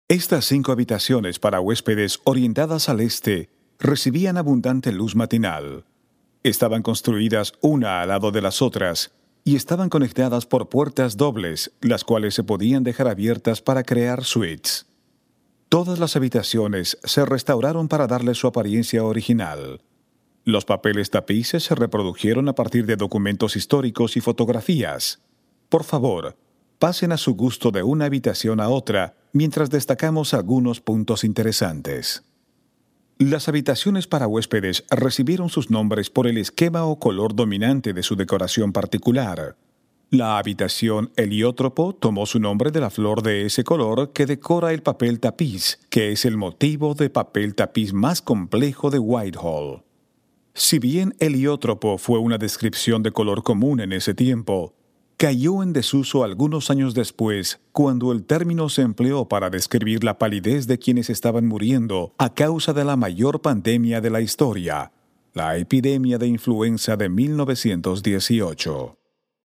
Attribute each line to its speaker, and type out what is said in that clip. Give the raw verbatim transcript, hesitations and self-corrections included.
Speaker 1: Estas cinco habitaciones para huéspedes orientadas al este recibían abundante luz matinal. Estaban construidas una al lado de las otras y estaban conectadas por puertas dobles, las cuales se podían dejar abiertas para crear suites. Todas las habitaciones se restauraron para darle su apariencia original. Los papeles tapices se reprodujeron a partir de documentos históricos y fotografías. Por favor, pasen a su gusto de una habitación a otra mientras destacamos algunos puntos interesantes. Las habitaciones para huéspedes recibieron sus nombres por el esquema o color dominante de su decoración particular. La habitación heliótropo tomó su nombre de la flor de ese color que decora el papel tapiz, que es el motivo de papel tapiz más complejo de Whitehall. Si bien heliótropo fue una descripción de color común en ese tiempo, cayó en desuso algunos años después, cuando el término se empleó para describir la palidez de quienes estaban muriendo a causa de la mayor pandemia de la historia, la epidemia de influenza de mil novecientos dieciocho.